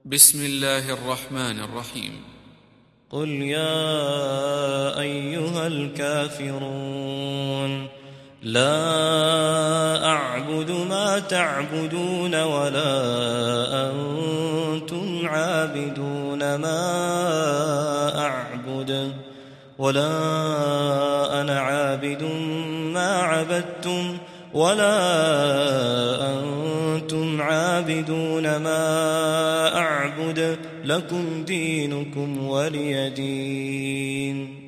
بسم الله الرحمن الرحيم. قل يا أيها الكافرون لا أعبد ما تعبدون ولا أنتم عابدون ما أعبد ولا أنا عابد ما عبدتم ولا أنتم عابدون ما أعبد لكم دينكم ولي دين.